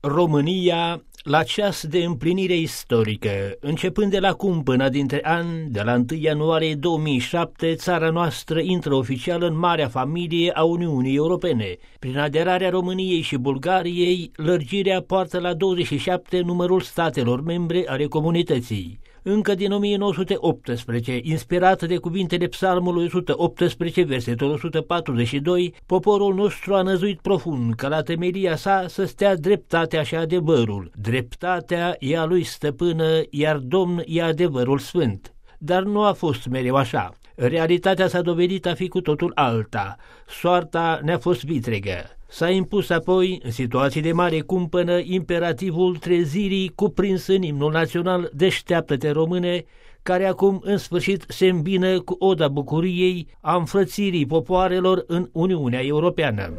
România la ceas de împlinire istorică, începând de la cumpăna dintre ani, de la 1 ianuarie 2007, țara noastră intră oficial în marea familie a Uniunii Europene. Prin aderarea României și Bulgariei, lărgirea poartă la 27 numărul statelor membre ale comunității. Încă din 1918, inspirat de cuvintele Psalmului 118, versetul 142, poporul nostru a năzuit profund ca la temelia sa să stea dreptatea și adevărul. Dreptatea e a lui stăpână, iar Domn e adevărul sfânt. Dar nu a fost mereu așa. Realitatea s-a dovedit a fi cu totul alta. Soarta ne-a fost vitregă. S-a impus apoi, în situații de mare cumpănă, imperativul trezirii cuprins în imnul național Deșteaptă-te române, care acum în sfârșit se îmbină cu oda bucuriei a înfrățirii popoarelor în Uniunea Europeană.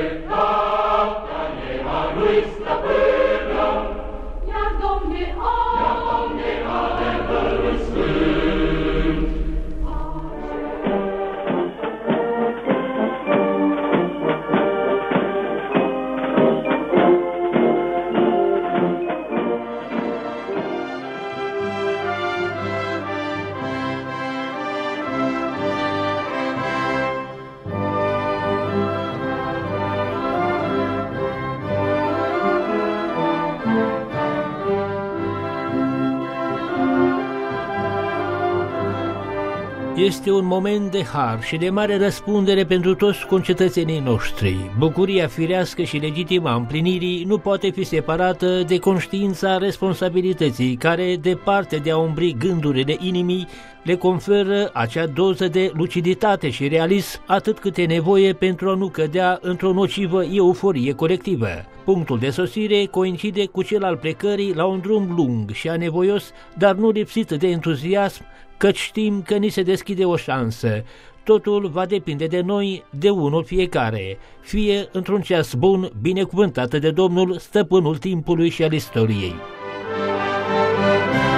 Este un moment de har și de mare răspundere pentru toți concetățenii noștri. Bucuria firească și legitimă a împlinirii nu poate fi separată de conștiința responsabilității care, departe de a umbri gândurile inimii, le conferă acea doză de luciditate și realism atât cât e nevoie pentru a nu cădea într-o nocivă euforie colectivă. Punctul de sosire coincide cu cel al plecării la un drum lung și anevoios, dar nu lipsit de entuziasm, căci știm că ni se deschide o șansă. Totul va depinde de noi, de unul fiecare, fie într-un ceas bun, binecuvântată de Domnul, stăpânul timpului și al istoriei.